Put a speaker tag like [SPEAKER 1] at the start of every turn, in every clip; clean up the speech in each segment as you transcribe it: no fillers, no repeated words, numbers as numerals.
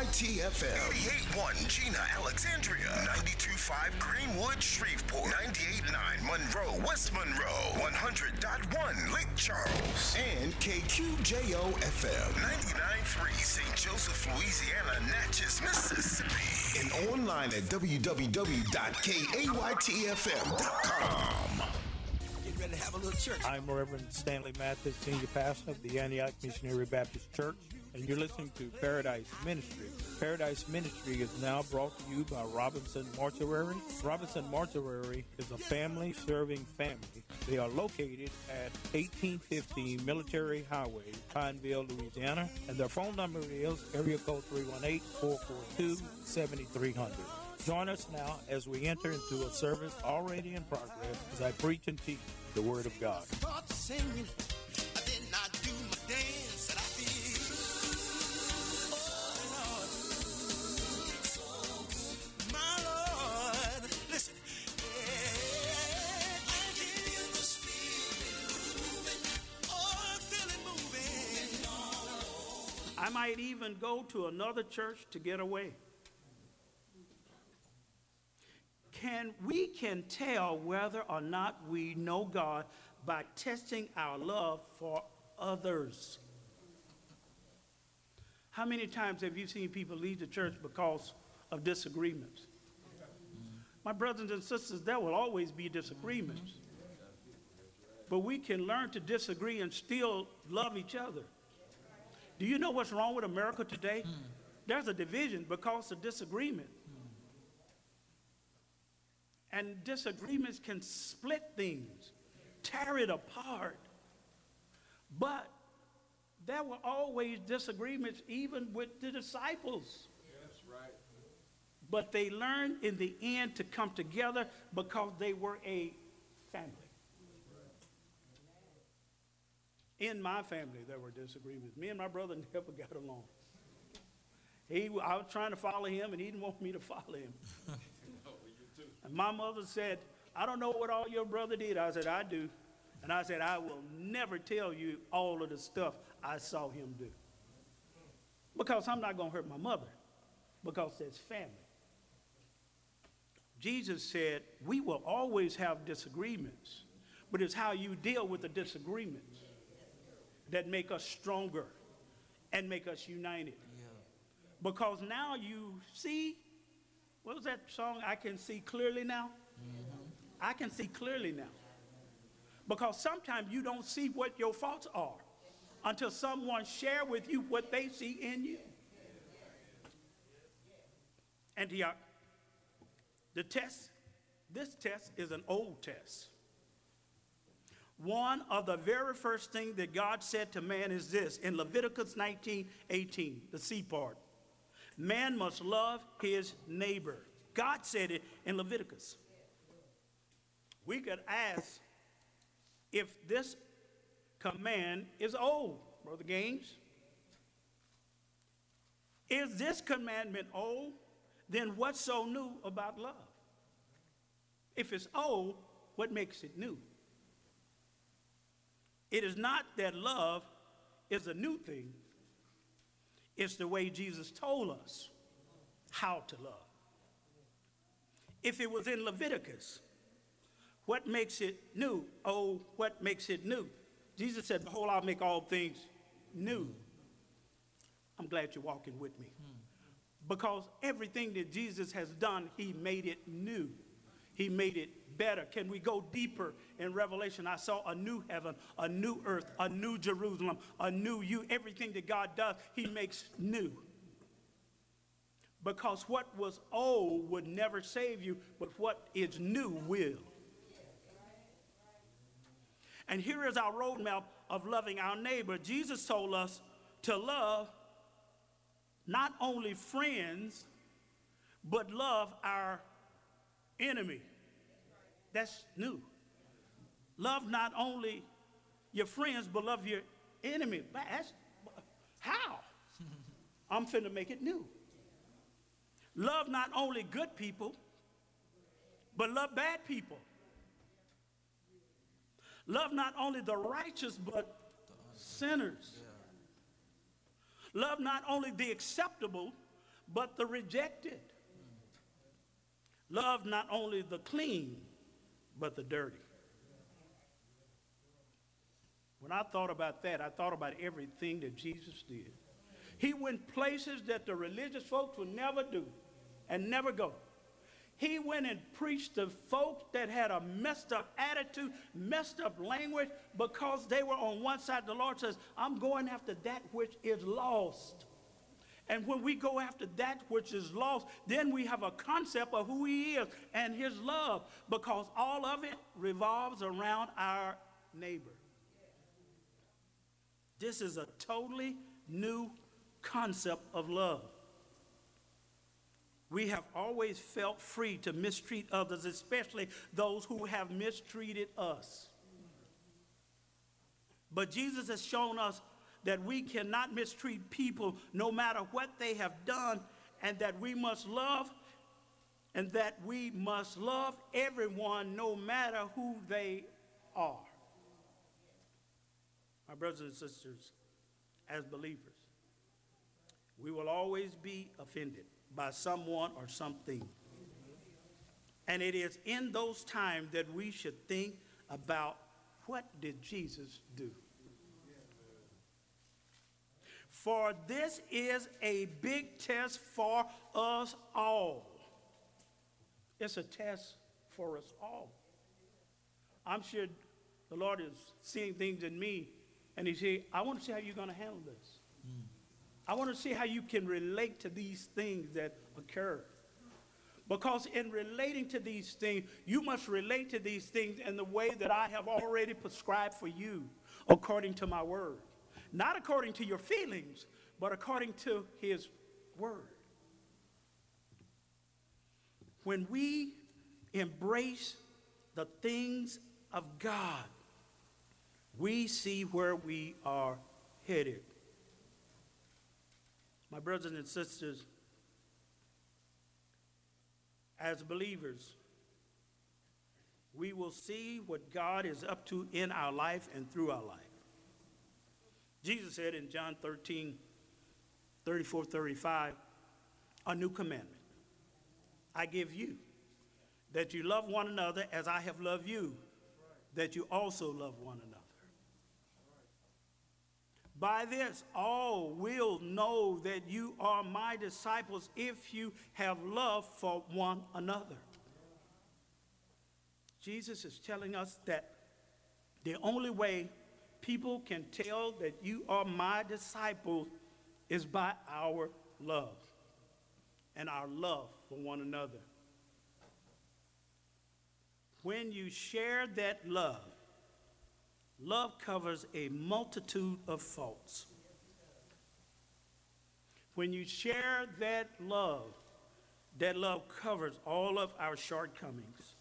[SPEAKER 1] KYTFM. 88.1 Gina, Alexandria. 92.5 Greenwood, Shreveport. 98.9 Monroe, West Monroe. 100.1 Lake Charles. And KQJO-FM. 99.3 St. Joseph, Louisiana, Natchez, Mississippi. And online at www.kaytfm.com.
[SPEAKER 2] Ready to have a little church.
[SPEAKER 3] I'm Reverend Stanley Mathis, Senior Pastor of the Antioch Missionary Baptist Church, and you're listening to Paradise Ministry. Paradise Ministry is now brought to you by Robinson Mortuary. Robinson Mortuary is a family-serving family. They are located at 1815 Military Highway, Pineville, Louisiana, and their phone number is area code 318-442-7300. Join us now as we enter into a service already in progress as I preach and teach the Word of God.
[SPEAKER 2] Start singing, I did not do my dance that I feel. Oh Lord, my Lord, listen. Yeah, I can feel the spirit moving. Oh, I feel it moving.
[SPEAKER 3] I might even go to another church to get away. We can tell whether or not we know God by testing our love for others. How many times have you seen people leave the church because of disagreements? My brothers and sisters, there will always be disagreements. But we can learn to disagree and still love each other. Do you know what's wrong with America today? There's a division because of disagreement. And disagreements can split things, tear it apart. But there were always disagreements even with the disciples.
[SPEAKER 4] That's right.
[SPEAKER 3] But they learned in the end to come together because they were a family. In my family, there were disagreements. Me and my brother never got along. I was trying to follow him, and he didn't want me to follow him. And my mother said, I don't know what all your brother did. I said, I do. And I said, I will never tell you all of the stuff I saw him do. Because I'm not going to hurt my mother. Because that's family. Jesus said, we will always have disagreements. But it's how you deal with the disagreements that make us stronger and make us united. Yeah. Because now you see, what was that song? I can see clearly now. Mm-hmm. I can see clearly now. Because sometimes you don't see what your faults are until someone share with you what they see in you. Antioch, this test is an old test. One of the very first things that God said to man is this, in Leviticus 19:18, the C part. Man must love his neighbor. God said it in Leviticus. We could ask if this command is old, Brother Gaines. Is this commandment old? Then what's so new about love? If it's old, what makes it new? It is not that love is a new thing. It's the way Jesus told us how to love. If it was in Leviticus, what makes it new? Oh, what makes it new? Jesus said, behold, I'll make all things new. I'm glad you're walking with me. Because everything that Jesus has done, he made it new. He made it better. Can we go deeper in Revelation? I saw a new heaven, a new earth, a new Jerusalem, a new you. Everything that God does, he makes new. Because what was old would never save you, but what is new will. And here is our roadmap of loving our neighbor. Jesus told us to love not only friends, but love our enemy. That's new. Love not only your friends, but love your enemy. How? I'm finna make it new. Love not only good people, but love bad people. Love not only the righteous, but sinners. Love not only the acceptable, but the rejected. Love not only the clean, but the dirty. When I thought about that, I thought about everything that Jesus did. He went places that the religious folks would never do and never go. He went and preached to folks that had a messed up attitude, messed up language, because they were on one side. The Lord says, I'm going after that which is lost. And when we go after that which is lost, then we have a concept of who he is and his love, because all of it revolves around our neighbor. This is a totally new concept of love. We have always felt free to mistreat others, especially those who have mistreated us. But Jesus has shown us that we cannot mistreat people no matter what they have done, and that we must love, and that we must love everyone no matter who they are. My brothers and sisters, as believers, we will always be offended by someone or something. And it is in those times that we should think about, what did Jesus do? For this is a big test for us all. It's a test for us all. I'm sure the Lord is seeing things in me, and he said, I want to see how you're going to handle this. I want to see how you can relate to these things that occur. Because in relating to these things, you must relate to these things in the way that I have already prescribed for you, according to my word. Not according to your feelings, but according to his word. When we embrace the things of God, we see where we are headed. My brothers and sisters, as believers, we will see what God is up to in our life and through our life. Jesus said in John 13, 34, 35, a new commandment I give you, that you love one another as I have loved you, that you also love one another. By this, all will know that you are my disciples if you have love for one another. Jesus is telling us that the only way people can tell that you are my disciples is by our love and our love for one another. When you share that love, love covers a multitude of faults. When you share that love covers all of our shortcomings.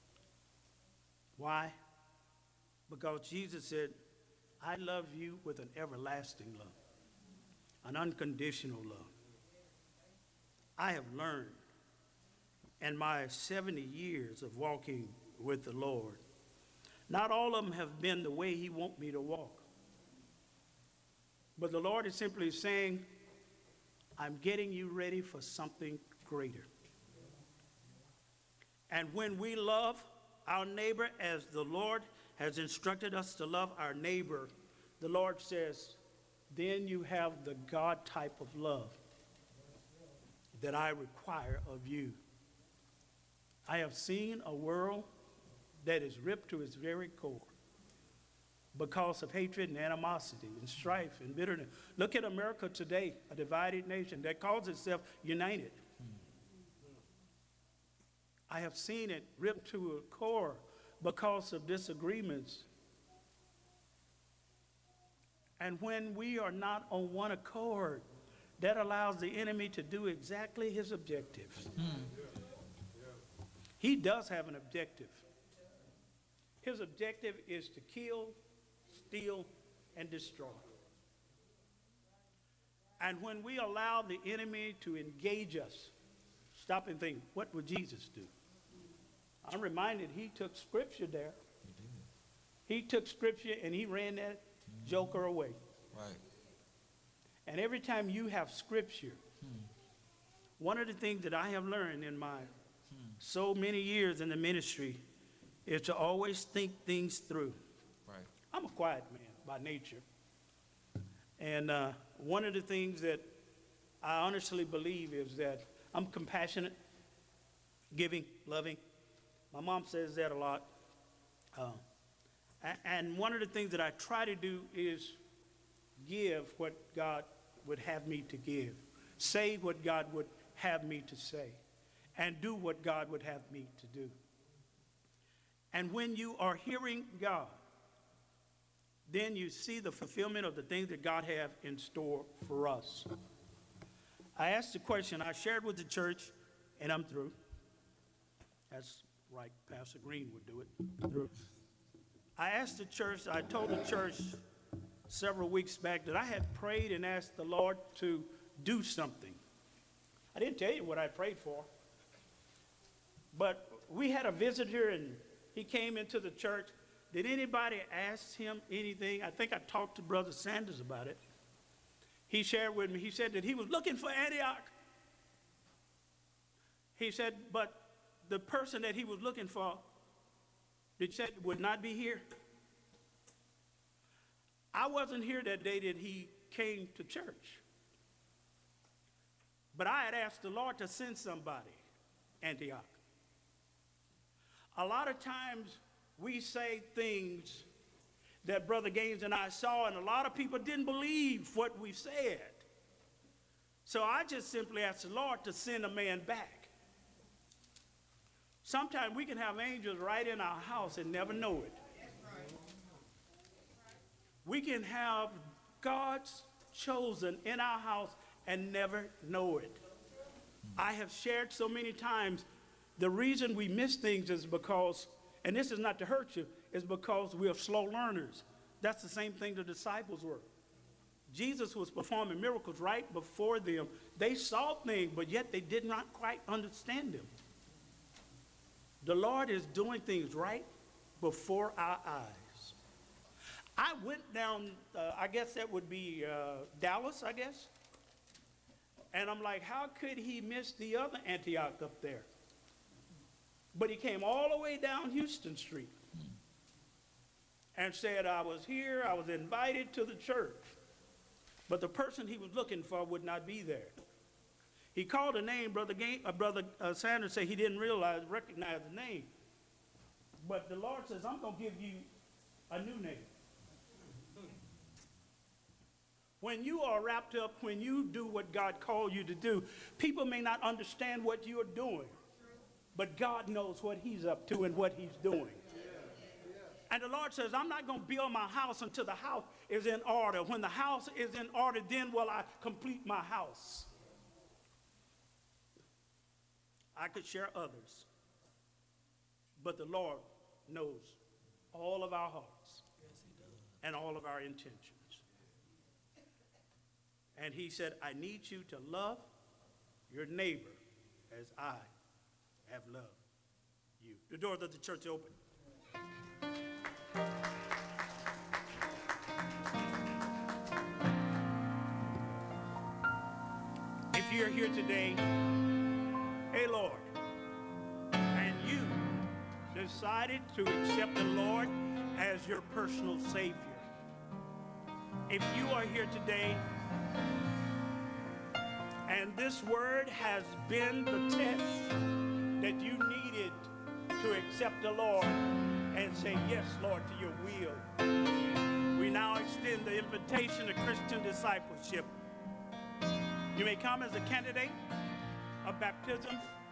[SPEAKER 3] Why? Because Jesus said, I love you with an everlasting love, an unconditional love. I have learned in my 70 years of walking with the Lord, not all of them have been the way he wants me to walk. But the Lord is simply saying, I'm getting you ready for something greater. And when we love our neighbor as the Lord has instructed us to love our neighbor, the Lord says, then you have the God type of love that I require of you. I have seen a world that is ripped to its very core because of hatred and animosity and strife and bitterness. Look at America today, a divided nation that calls itself united. I have seen it ripped to a core because of disagreements. And when we are not on one accord, that allows the enemy to do exactly his objectives. He does have an objective. His objective is to kill, steal, and destroy. And when we allow the enemy to engage us, stop and think, what would Jesus do? I'm reminded he took scripture there. He took scripture and he ran that joker away.
[SPEAKER 4] Right.
[SPEAKER 3] And every time you have scripture, One of the things that I have learned in my so many years in the ministry is to always think things through.
[SPEAKER 4] Right.
[SPEAKER 3] I'm a quiet man by nature. And one of the things that I honestly believe is that I'm compassionate, giving, loving. My mom says that a lot. And one of the things that I try to do is give what God would have me to give, say what God would have me to say, and do what God would have me to do. And when you are hearing God, then you see the fulfillment of the things that God has in store for us. I asked the question, I shared with the church, and I'm through. That's right, Pastor Green would do it. Through. I asked the church, I told the church several weeks back that I had prayed and asked the Lord to do something. I didn't tell you what I prayed for. But we had a visitor, and he came into the church. Did anybody ask him anything? I think I talked to Brother Sanders about it. He shared with me, he said that he was looking for Antioch. He said, but the person that he was looking for, they said would not be here. I wasn't here that day that he came to church. But I had asked the Lord to send somebody, Antioch. A lot of times we say things that Brother Gaines and I saw, and a lot of people didn't believe what we said. So I just simply asked the Lord to send a man back. Sometimes we can have angels right in our house and never know it. We can have God's chosen in our house and never know it. I have shared so many times, the reason we miss things is because, and this is not to hurt you, is because we are slow learners. That's the same thing the disciples were. Jesus was performing miracles right before them. They saw things, but yet they did not quite understand them. The Lord is doing things right before our eyes. I went down, I guess that would be Dallas, I guess. And I'm like, how could he miss the other Antioch up there? But he came all the way down Houston Street and said, I was here, I was invited to the church. But the person he was looking for would not be there. He called a name, Brother Sanders said he didn't recognize the name. But the Lord says, I'm going to give you a new name. When you are wrapped up, when you do what God called you to do, people may not understand what you're doing, but God knows what he's up to and what he's doing. And the Lord says, I'm not going to build my house until the house is in order. When the house is in order, then will I complete my house. I could share others, but the Lord knows all of our hearts and all of our intentions. And he said, I need you to love your neighbor as I have loved you. The doors of the church are open. If you're here today, hey Lord, and you decided to accept the Lord as your personal Savior. If you are here today, and this word has been the test that you needed to accept the Lord and say, yes, Lord, to your will. We now extend the invitation to Christian discipleship. You may come as a candidate of baptism